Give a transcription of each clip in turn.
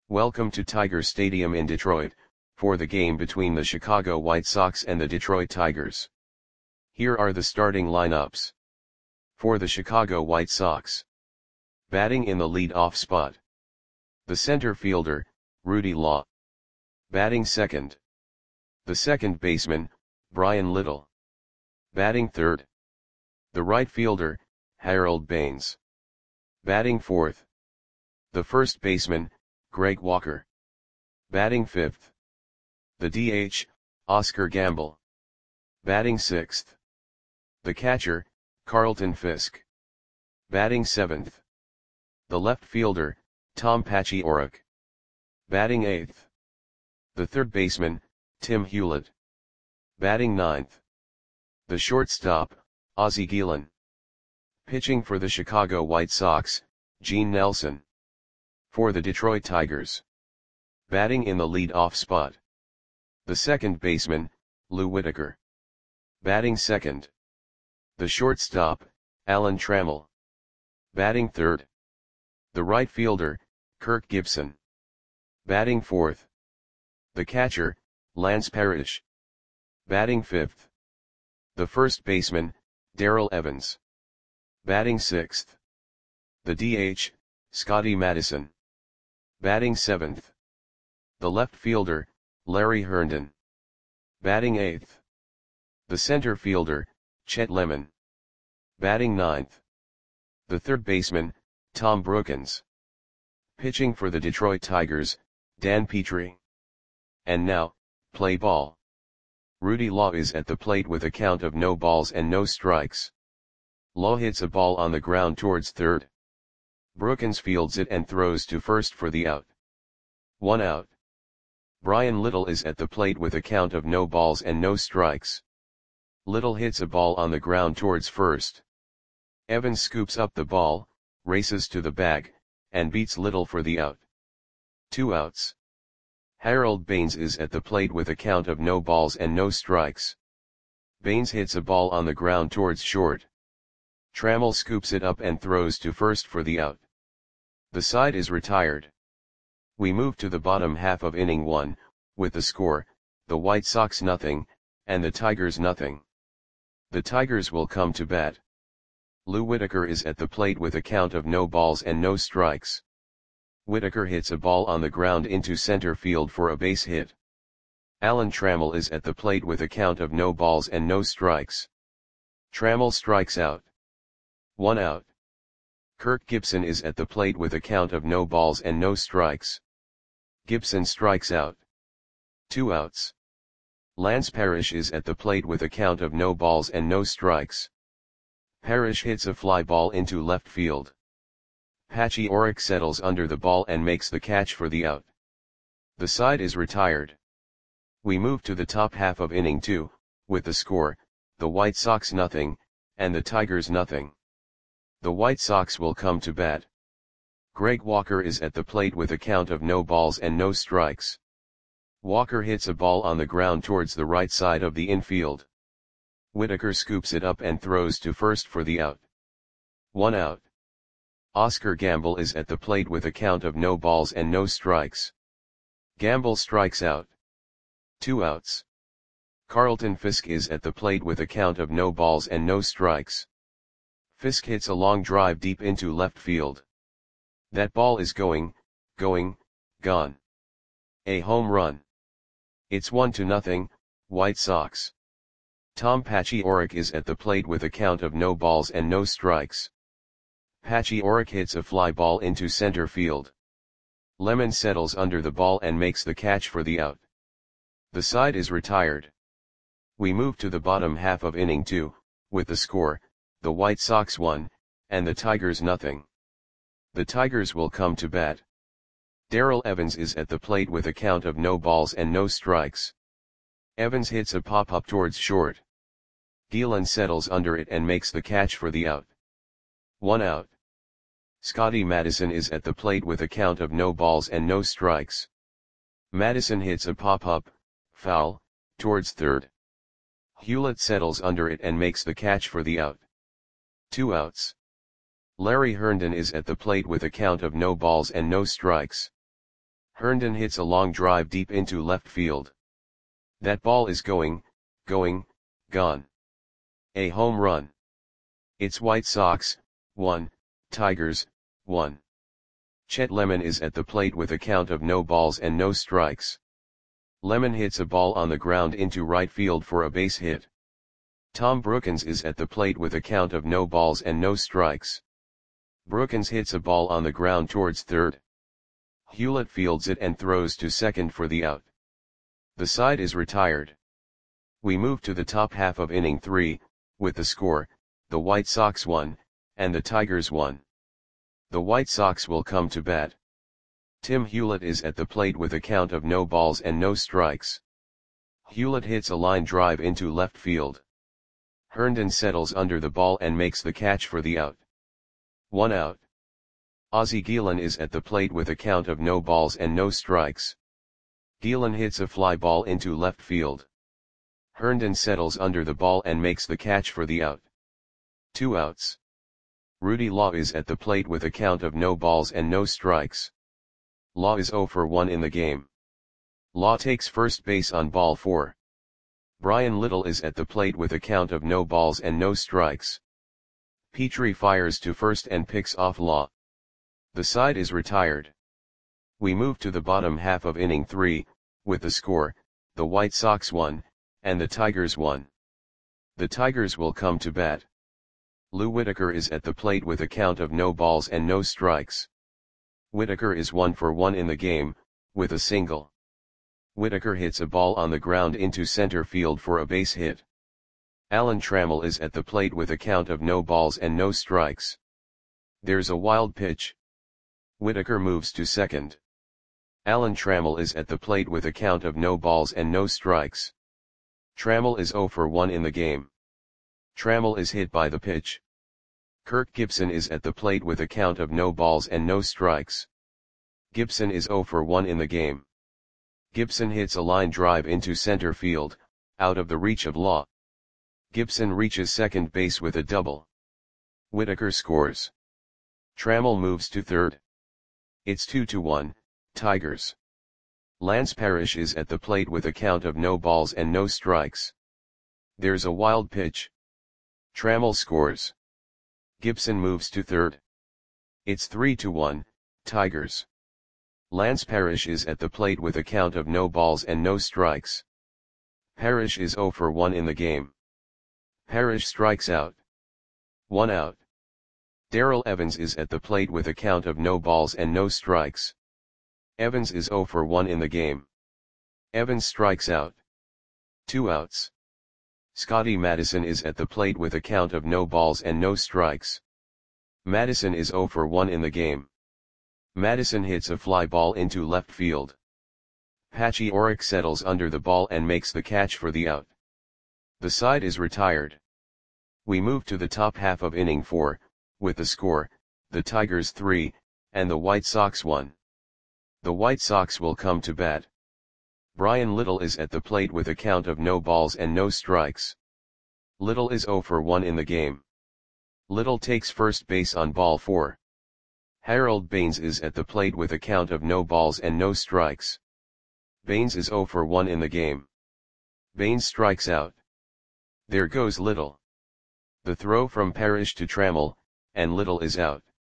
Welcome to Tiger Stadium in Detroit, for the game between the Chicago White Sox and the Detroit Tigers. Here are the starting lineups. For the Chicago White Sox. Batting in the lead-off spot. The center fielder, Rudy Law. Batting second. The second baseman, Bryan Little. Batting third. The right fielder, Harold Baines. Batting fourth. The first baseman, Greg Walker. Batting fifth. The DH, Oscar Gamble. Batting sixth. The catcher, Carlton Fisk. Batting seventh. The left fielder, Tom Paciorek. Batting eighth. The third baseman, Tim Hewlett. Batting ninth. The shortstop, Ozzie Guillen. Pitching for the Chicago White Sox, Gene Nelson. For the Detroit Tigers. Batting in the lead-off spot. The second baseman, Lou Whitaker. Batting second. The shortstop, Alan Trammell. Batting third. The right fielder, Kirk Gibson. Batting fourth. The catcher, Lance Parrish. Batting fifth. The first baseman, Darrell Evans. Batting sixth. The DH, Scotty Madison. Batting seventh. The left fielder, Larry Herndon. Batting eighth. The center fielder, Chet Lemon. Batting ninth. The third baseman, Tom Brookens. Pitching for the Detroit Tigers, Dan Petrie. And now, play ball. Rudy Law is at the plate with a count of no balls and no strikes. Law hits a ball on the ground towards third. Brookens fields it and throws to first for the out. 1 out. Bryan Little is at the plate with a count of no balls and no strikes. Little hits a ball on the ground towards first. Evans scoops up the ball, races to the bag, and beats Little for the out. 2 outs. Harold Baines is at the plate with a count of no balls and no strikes. Baines hits a ball on the ground towards short. Trammell scoops it up and throws to first for the out. The side is retired. We move to the bottom half of inning 1, with the score, the White Sox 0, and the Tigers 0. The Tigers will come to bat. Lou Whitaker is at the plate with a count of no balls and no strikes. Whitaker hits a ball on the ground into center field for a base hit. Alan Trammell is at the plate with a count of no balls and no strikes. Trammell strikes out. 1 out. Kirk Gibson is at the plate with a count of no balls and no strikes. Gibson strikes out. 2 outs. Lance Parrish is at the plate with a count of no balls and no strikes. Parrish hits a fly ball into left field. Paciorek settles under the ball and makes the catch for the out. The side is retired. We move to the top half of inning 2, with the score, the White Sox 0, and the Tigers 0. The White Sox will come to bat. Greg Walker is at the plate with a count of no balls and no strikes. Walker hits a ball on the ground towards the right side of the infield. Whitaker scoops it up and throws to first for the out. 1 out. Oscar Gamble is at the plate with a count of no balls and no strikes. Gamble strikes out. 2 outs. Carlton Fisk is at the plate with a count of no balls and no strikes. Fisk hits a long drive deep into left field. That ball is gone. A home run. It's 1-0, White Sox. Tom Paciorek is at the plate with a count of no balls and no strikes. Paciorek hits a fly ball into center field. Lemon settles under the ball and makes the catch for the out. The side is retired. We move to the bottom half of inning 2, with the score, the White Sox 1, and the Tigers 0. The Tigers will come to bat. Darrell Evans is at the plate with a count of no balls and no strikes. Evans hits a pop-up towards short. Guillen settles under it and makes the catch for the out. 1 out. Scotty Madison is at the plate with a count of no balls and no strikes. Madison hits a pop-up, foul, towards third. Hewlett settles under it and makes the catch for the out. 2 outs. Larry Herndon is at the plate with a count of no balls and no strikes. Herndon hits a long drive deep into left field. That ball is going, gone. A home run. It's White Sox, 1, Tigers, 1. Chet Lemon is at the plate with a count of no balls and no strikes. Lemon hits a ball on the ground into right field for a base hit. Tom Brookins is at the plate with a count of no balls and no strikes. Brookins hits a ball on the ground towards third. Hewlett fields it and throws to second for the out. The side is retired. We move to the top half of inning 3, with the score, the White Sox 1, and the Tigers 1. The White Sox will come to bat. Tim Hewlett is at the plate with a count of no balls and no strikes. Hewlett hits a line drive into left field. Herndon settles under the ball and makes the catch for the out. 1 out. Ozzie Guillen is at the plate with a count of no balls and no strikes. Guillen hits a fly ball into left field. Herndon settles under the ball and makes the catch for the out. 2 outs. Rudy Law is at the plate with a count of no balls and no strikes. Law is 0 for 1 in the game. Law takes first base on ball 4. Brian Little is at the plate with a count of no balls and no strikes. Petrie fires to first and picks off Law. The side is retired. We move to the bottom half of inning 3, with the score, the White Sox 1, and the Tigers 1. The Tigers will come to bat. Lou Whitaker is at the plate with a count of no balls and no strikes. Whitaker is 1 for 1 in the game, with a single. Whitaker hits a ball on the ground into center field for a base hit. Alan Trammell is at the plate with a count of no balls and no strikes. There's a wild pitch. Whitaker moves to second. Alan Trammell is at the plate with a count of no balls and no strikes. Trammell is 0 for 1 in the game. Trammell is hit by the pitch. Kirk Gibson is at the plate with a count of no balls and no strikes. Gibson is 0 for 1 in the game. Gibson hits a line drive into center field, out of the reach of Law. Gibson reaches second base with a double. Whitaker scores. Trammell moves to third. It's 2-1, Tigers. Lance Parrish is at the plate with a count of no balls and no strikes. There's a wild pitch. Trammell scores. Gibson moves to third. It's 3-1, Tigers. Lance Parrish is at the plate with a count of no balls and no strikes. Parrish is 0 for 1 in the game. Parrish strikes out. 1 out. Darrell Evans is at the plate with a count of no balls and no strikes. Evans is 0 for 1 in the game. Evans strikes out. 2 outs. Scotty Madison is at the plate with a count of no balls and no strikes. Madison is 0 for 1 in the game. Madison hits a fly ball into left field. Patchy Oric settles under the ball and makes the catch for the out. The side is retired. We move to the top half of inning 4, with the score, the Tigers 3, and the White Sox 1. The White Sox will come to bat. Brian Little is at the plate with a count of no balls and no strikes. Little is 0 for 1 in the game. Little takes first base on ball 4. Harold Baines is at the plate with a count of no balls and no strikes. Baines is 0 for 1 in the game. Baines strikes out. There goes Little. The throw from Parrish to Trammell, and Little is out.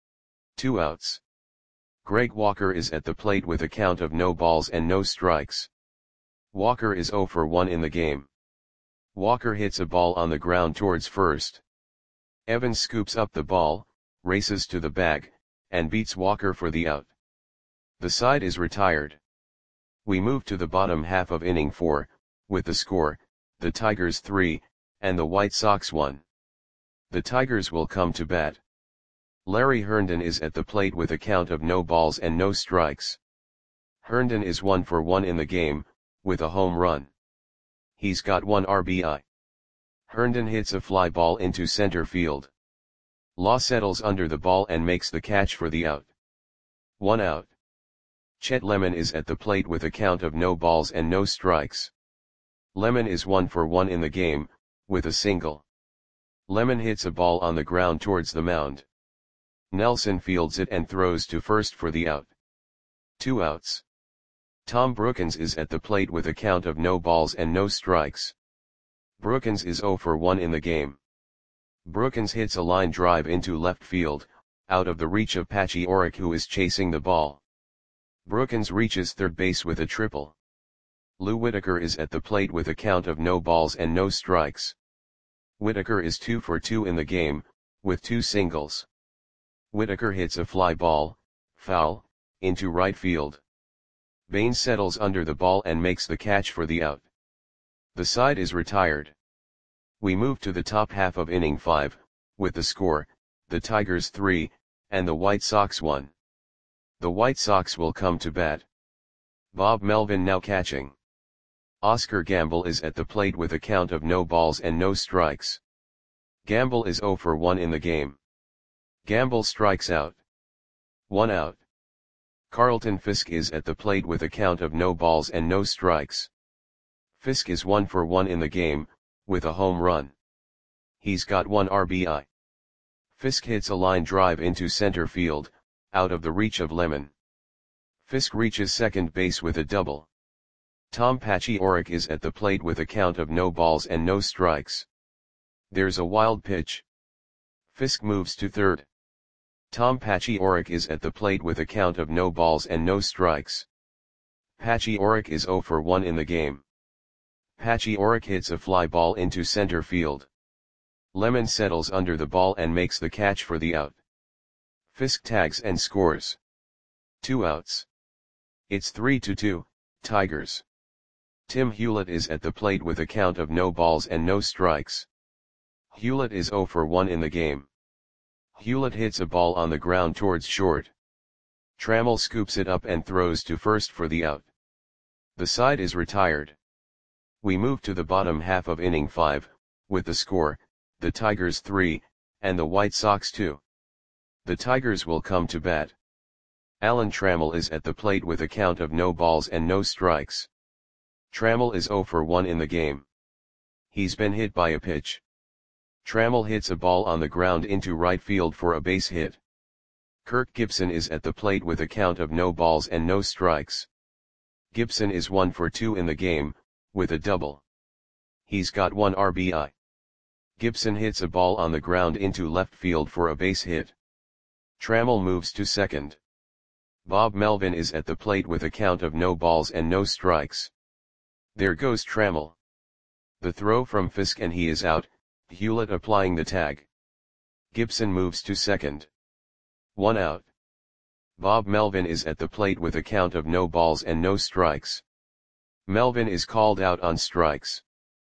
2 outs. Greg Walker is at the plate with a count of no balls and no strikes. Walker is 0 for 1 in the game. Walker hits a ball on the ground towards first. Evans scoops up the ball, races to the bag, and beats Walker for the out. The side is retired. We move to the bottom half of inning 4, with the score, the Tigers 3, and the White Sox 1. The Tigers will come to bat. Larry Herndon is at the plate with a count of no balls and no strikes. Herndon is 1 for 1 in the game, with a home run. He's got 1 RBI. Herndon hits a fly ball into center field. Law settles under the ball and makes the catch for the out. 1 out. Chet Lemon is at the plate with a count of no balls and no strikes. Lemon is 1 for 1 in the game, with a single. Lemon hits a ball on the ground towards the mound. Nelson fields it and throws to first for the out. 2 outs. Tom Brookens is at the plate with a count of no balls and no strikes. Brookens is 0 for 1 in the game. Brookens hits a line drive into left field, out of the reach of Patchy Oric, who is chasing the ball. Brookens reaches third base with a triple. Lou Whitaker is at the plate with a count of no balls and no strikes. Whitaker is 2 for 2 in the game, with 2 singles. Whitaker hits a fly ball, foul, into right field. Baines settles under the ball and makes the catch for the out. The side is retired. We move to the top half of inning 5, with the score, the Tigers 3, and the White Sox 1. The White Sox will come to bat. Bob Melvin now catching. Oscar Gamble is at the plate with a count of no balls and no strikes. Gamble is 0 for 1 in the game. Gamble strikes out. 1 out. Carlton Fisk is at the plate with a count of no balls and no strikes. Fisk is 1 for 1 in the game, with a home run. He's got 1 RBI. Fisk hits a line drive into center field, out of the reach of Lemon. Fisk reaches second base with a double. Tom Patchy Oric is at the plate with a count of no balls and no strikes. There's a wild pitch. Fisk moves to third. Tom Patchy Oric is at the plate with a count of no balls and no strikes. Patchy Oric is 0 for 1 in the game. Patchy Oric hits a fly ball into center field. Lemon settles under the ball and makes the catch for the out. Fisk tags and scores. 2 outs. It's 3-2, Tigers. Tim Hewlett is at the plate with a count of no balls and no strikes. Hewlett is 0 for 1 in the game. Hewlett hits a ball on the ground towards short. Trammell scoops it up and throws to first for the out. The side is retired. We move to the bottom half of inning 5, with the score, the Tigers 3, and the White Sox 2. The Tigers will come to bat. Alan Trammell is at the plate with a count of no balls and no strikes. Trammell is 0 for 1 in the game. He's been hit by a pitch. Trammell hits a ball on the ground into right field for a base hit. Kirk Gibson is at the plate with a count of no balls and no strikes. Gibson is 1 for 2 in the game, with a double. He's got 1 RBI. Gibson hits a ball on the ground into left field for a base hit. Trammell moves to second. Bob Melvin is at the plate with a count of no balls and no strikes. There goes Trammell. The throw from Fisk and he is out, Hewlett applying the tag. Gibson moves to second. 1 out. Bob Melvin is at the plate with a count of no balls and no strikes. Melvin is called out on strikes.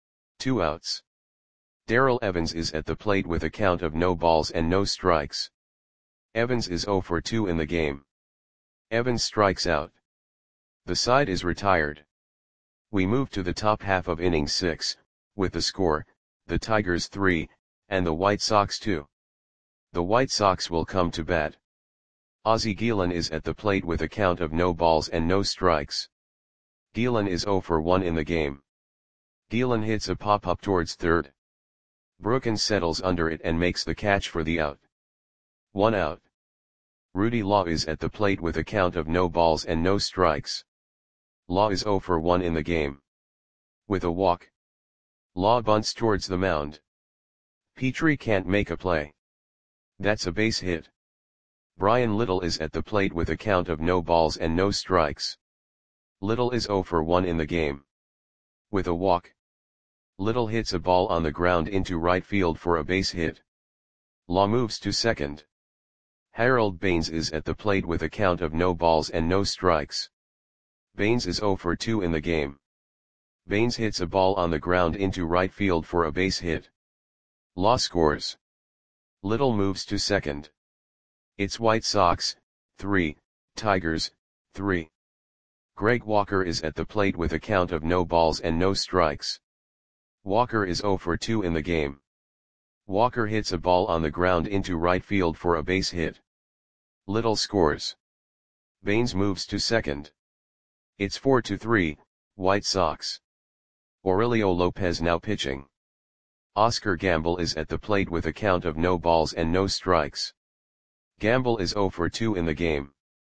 2 outs. Darrell Evans is at the plate with a count of no balls and no strikes. Evans is 0 for 2 in the game. Evans strikes out. The side is retired. We move to the top half of inning 6, with the score, the Tigers 3, and the White Sox 2. The White Sox will come to bat. Ozzie Guillen is at the plate with a count of no balls and no strikes. Guillen is 0 for 1 in the game. Guillen hits a pop-up towards third. Brookens settles under it and makes the catch for the out. 1 out. Rudy Law is at the plate with a count of no balls and no strikes. Law is 0 for 1 in the game. With a walk. Law bunts towards the mound. Petrie can't make a play. That's a base hit. Brian Little is at the plate with a count of no balls and no strikes. Little is 0 for 1 in the game. With a walk. Little hits a ball on the ground into right field for a base hit. Law moves to second. Harold Baines is at the plate with a count of no balls and no strikes. Baines is 0 for 2 in the game. Baines hits a ball on the ground into right field for a base hit. Law scores. Little moves to second. It's White Sox, 3, Tigers, 3. Greg Walker is at the plate with a count of no balls and no strikes. Walker is 0 for 2 in the game. Walker hits a ball on the ground into right field for a base hit. Little scores. Baines moves to second. It's 4-3, White Sox. Aurelio Lopez now pitching. Oscar Gamble is at the plate with a count of no balls and no strikes. Gamble is 0 for 2 in the game.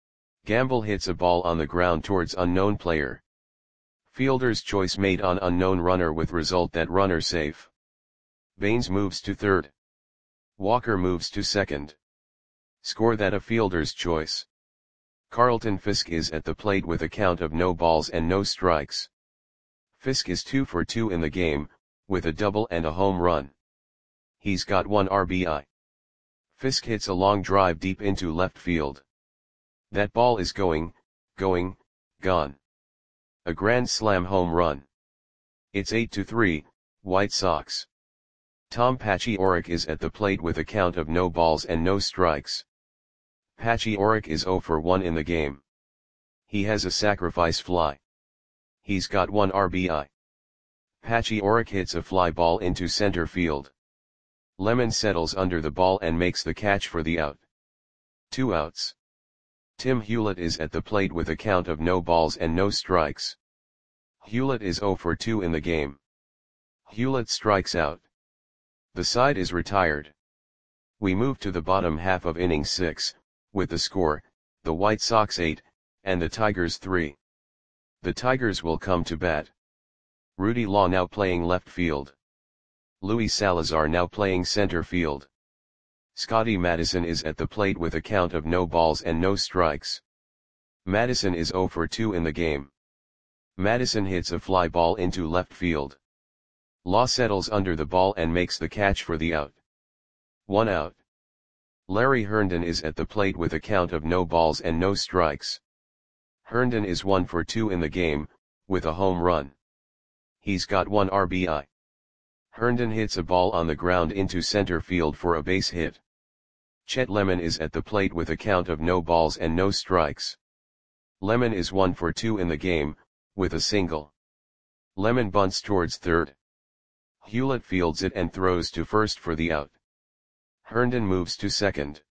Gamble hits a ball on the ground towards unknown player. Fielder's choice made on unknown runner with result that runner safe. Baines moves to third. Walker moves to second. Score that a fielder's choice. Carlton Fisk is at the plate with a count of no balls and no strikes. Fisk is 2 for 2 in the game, with a double and a home run. He's got 1 RBI. Fisk hits a long drive deep into left field. That ball is going, gone. A grand slam home run. It's 8-3, White Sox. Tom Paciorek is at the plate with a count of no balls and no strikes. Paciorek is 0 for 1 in the game. He has a sacrifice fly. He's got 1 RBI. Paciorek hits a fly ball into center field. Lemon settles under the ball and makes the catch for the out. 2 outs. Tim Hewlett is at the plate with a count of no balls and no strikes. Hewlett is 0 for 2 in the game. Hewlett strikes out. The side is retired. We move to the bottom half of inning 6, with the score, the White Sox 8, and the Tigers 3. The Tigers will come to bat. Rudy Law now playing left field. Luis Salazar now playing center field. Scotty Madison is at the plate with a count of no balls and no strikes. Madison is 0 for 2 in the game. Madison hits a fly ball into left field. Law settles under the ball and makes the catch for the out. 1 out. Larry Herndon is at the plate with a count of no balls and no strikes. Herndon is 1 for 2 in the game, with a home run. He's got 1 RBI. Herndon hits a ball on the ground into center field for a base hit. Chet Lemon is at the plate with a count of no balls and no strikes. Lemon is 1 for 2 in the game, with a single. Lemon bunts towards third. Hewlett fields it and throws to first for the out. Herndon moves to second.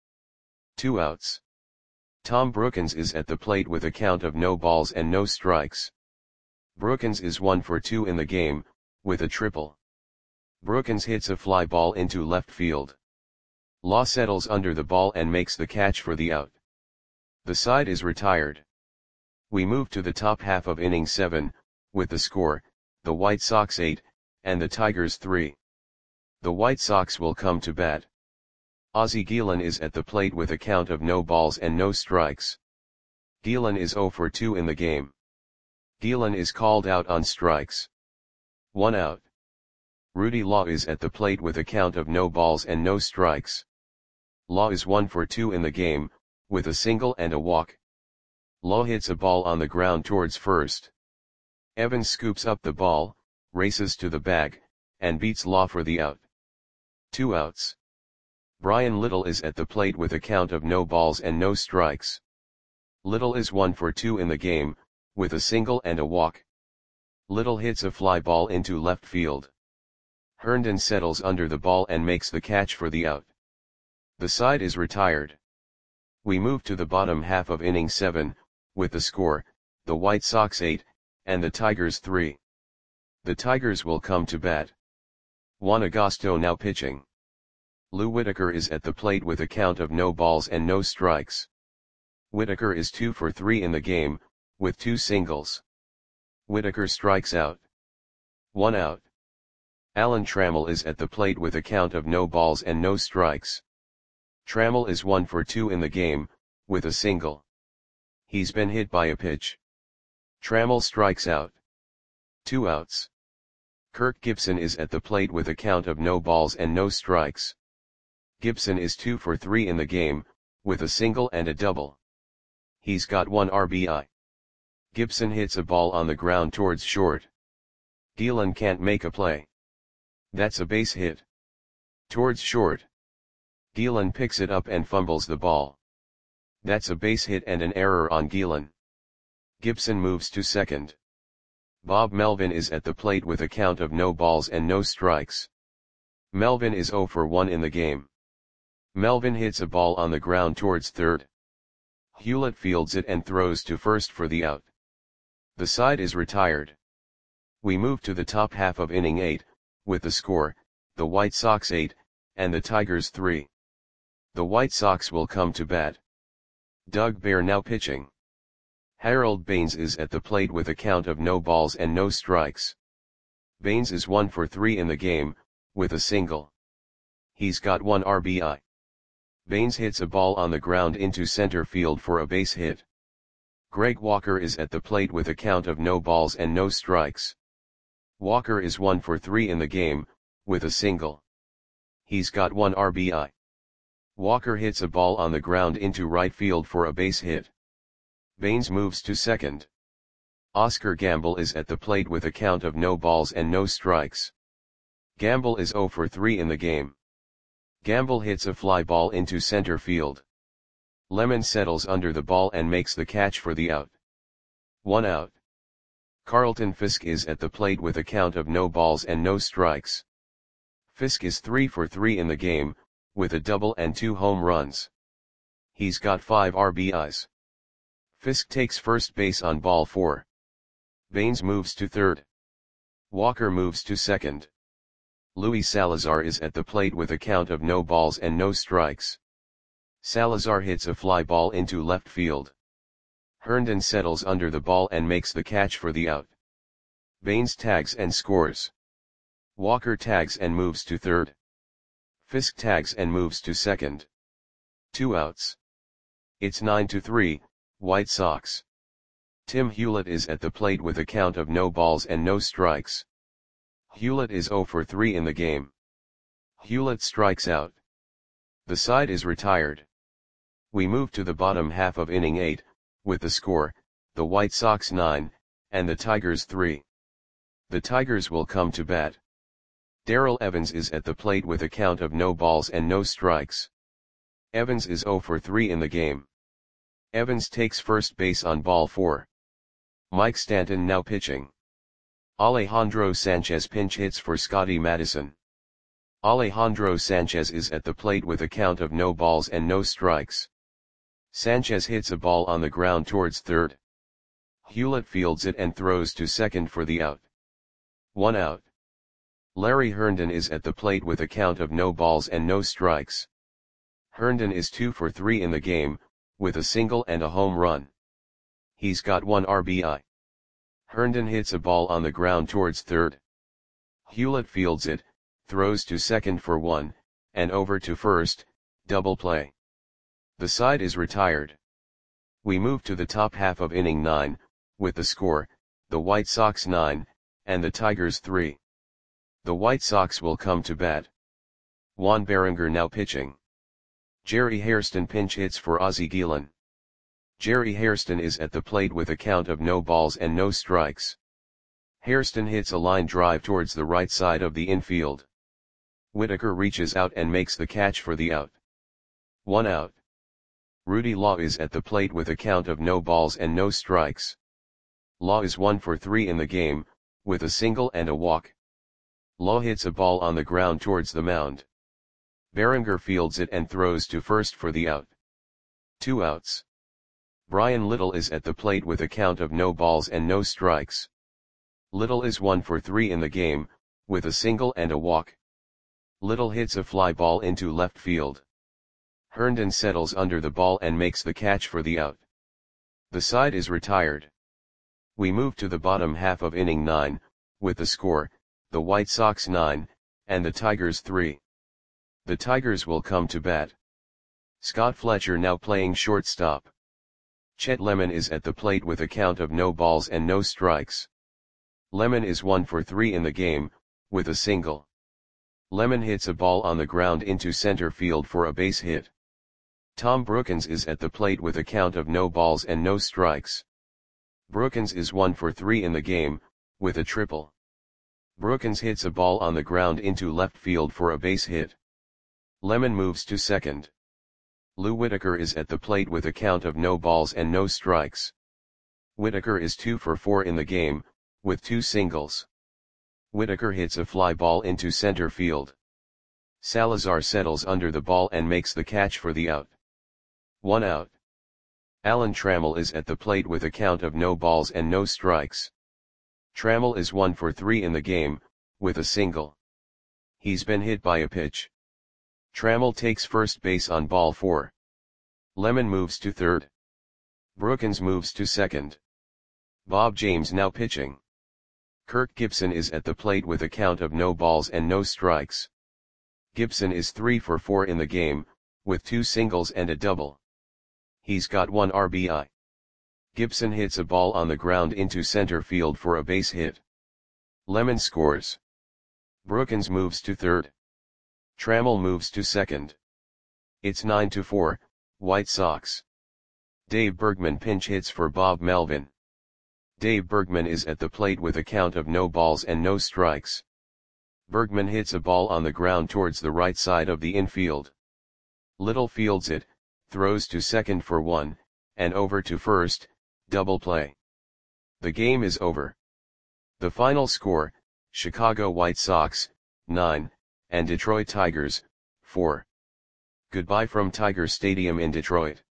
2 outs. Tom Brookens is at the plate with a count of no balls and no strikes. Brookens is 1 for 2 in the game, with a triple. Brookens hits a fly ball into left field. Law settles under the ball and makes the catch for the out. The side is retired. We move to the top half of inning 7, with the score, the White Sox 8, and the Tigers 3. The White Sox will come to bat. Ozzie Guillen is at the plate with a count of no balls and no strikes. Guillen is 0 for 2 in the game. Guillen is called out on strikes. 1 out. Rudy Law is at the plate with a count of no balls and no strikes. Law is 1 for 2 in the game, with a single and a walk. Law hits a ball on the ground towards first. Evans scoops up the ball, races to the bag, and beats Law for the out. 2 outs. Brian Little is at the plate with a count of no balls and no strikes. Little is 1 for 2 in the game, with a single and a walk. Little hits a fly ball into left field. Herndon settles under the ball and makes the catch for the out. The side is retired. We move to the bottom half of inning 7, with the score, the White Sox 8, and the Tigers 3. The Tigers will come to bat. Juan Agosto now pitching. Lou Whitaker is at the plate with a count of no balls and no strikes. Whitaker is 2 for 3 in the game, with 2 singles. Whitaker strikes out. 1 out. Alan Trammell is at the plate with a count of no balls and no strikes. Trammell is 1 for 2 in the game, with a single. He's been hit by a pitch. Trammell strikes out. 2 outs. Kirk Gibson is at the plate with a count of no balls and no strikes. Gibson is 2 for 3 in the game, with a single and a double. He's got 1 RBI. Gibson hits a ball on the ground towards short. Guillen can't make a play. That's a base hit. Towards short. Guillen picks it up and fumbles the ball. That's a base hit and an error on Guillen. Gibson moves to second. Bob Melvin is at the plate with a count of no balls and no strikes. Melvin is 0 for 1 in the game. Melvin hits a ball on the ground towards third. Hewlett fields it and throws to first for the out. The side is retired. We move to the top half of inning 8, with the score, the White Sox 8, and the Tigers 3. The White Sox will come to bat. Doug Bear now pitching. Harold Baines is at the plate with a count of no balls and no strikes. Baines is 1 for 3 in the game, with a single. He's got 1 RBI. Baines hits a ball on the ground into center field for a base hit. Greg Walker is at the plate with a count of no balls and no strikes. Walker is 1 for 3 in the game, with a single. He's got 1 RBI. Walker hits a ball on the ground into right field for a base hit. Baines moves to second. Oscar Gamble is at the plate with a count of no balls and no strikes. Gamble is 0 for 3 in the game. Gamble hits a fly ball into center field. Lemon settles under the ball and makes the catch for the out. 1 out. Carlton Fisk is at the plate with a count of no balls and no strikes. Fisk is 3 for 3 in the game, with a double and 2 home runs. He's got 5 RBIs. Fisk takes first base on ball 4. Baines moves to third. Walker moves to second. Luis Salazar is at the plate with a count of no balls and no strikes. Salazar hits a fly ball into left field. Herndon settles under the ball and makes the catch for the out. Baines tags and scores. Walker tags and moves to third. Fisk tags and moves to second. 2 outs. It's 9-3, White Sox. Tim Hewlett is at the plate with a count of no balls and no strikes. Hewlett is 0 for 3 in the game. Hewlett strikes out. The side is retired. We move to the bottom half of inning 8, with the score, the White Sox 9, and the Tigers 3. The Tigers will come to bat. Darrell Evans is at the plate with a count of no balls and no strikes. Evans is 0 for 3 in the game. Evans takes first base on ball 4. Mike Stanton now pitching. Alejandro Sanchez pinch hits for Scotty Madison. Alejandro Sanchez is at the plate with a count of no balls and no strikes. Sanchez hits a ball on the ground towards third. Hewlett fields it and throws to second for the out. 1 out. Larry Herndon is at the plate with a count of no balls and no strikes. Herndon is 2 for 3 in the game, with a single and a home run. He's got 1 RBI. Herndon hits a ball on the ground towards third. Hewlett fields it, throws to second for 1, and over to first, double play. The side is retired. We move to the top half of inning 9, with the score, the White Sox 9, and the Tigers 3. The White Sox will come to bat. Juan Berenger now pitching. Jerry Hairston pinch hits for Ozzie Guillen. Jerry Hairston is at the plate with a count of no balls and no strikes. Hairston hits a line drive towards the right side of the infield. Whitaker reaches out and makes the catch for the out. 1 out. Rudy Law is at the plate with a count of no balls and no strikes. Law is 1 for 3 in the game, with a single and a walk. Law hits a ball on the ground towards the mound. Berenger fields it and throws to first for the out. 2 outs. Brian Little is at the plate with a count of no balls and no strikes. Little is 1 for 3 in the game, with a single and a walk. Little hits a fly ball into left field. Herndon settles under the ball and makes the catch for the out. The side is retired. We move to the bottom half of inning 9, with the score, the White Sox 9, and the Tigers 3. The Tigers will come to bat. Scott Fletcher now playing shortstop. Chet Lemon is at the plate with a count of no balls and no strikes. Lemon is 1 for 3 in the game, with a single. Lemon hits a ball on the ground into center field for a base hit. Tom Brookins is at the plate with a count of no balls and no strikes. Brookins is 1 for 3 in the game, with a triple. Brookins hits a ball on the ground into left field for a base hit. Lemon moves to second. Lou Whitaker is at the plate with a count of no balls and no strikes. Whitaker is 2 for 4 in the game, with 2 singles. Whitaker hits a fly ball into center field. Salazar settles under the ball and makes the catch for the out. 1 out. Alan Trammell is at the plate with a count of no balls and no strikes. Trammell is 1 for 3 in the game, with a single. He's been hit by a pitch. Trammell takes first base on ball 4. Lemon moves to third. Brookins moves to second. Bob James now pitching. Kirk Gibson is at the plate with a count of no balls and no strikes. Gibson is 3 for 4 in the game, with 2 singles and a double. He's got 1 RBI. Gibson hits a ball on the ground into center field for a base hit. Lemon scores. Brookins moves to third. Trammell moves to second. It's 9-4, White Sox. Dave Bergman pinch hits for Bob Melvin. Dave Bergman is at the plate with a count of no balls and no strikes. Bergman hits a ball on the ground towards the right side of the infield. Little fields it, throws to second for 1, and over to first, double play. The game is over. The final score, Chicago White Sox, 9, and Detroit Tigers, 4. Goodbye from Tiger Stadium in Detroit.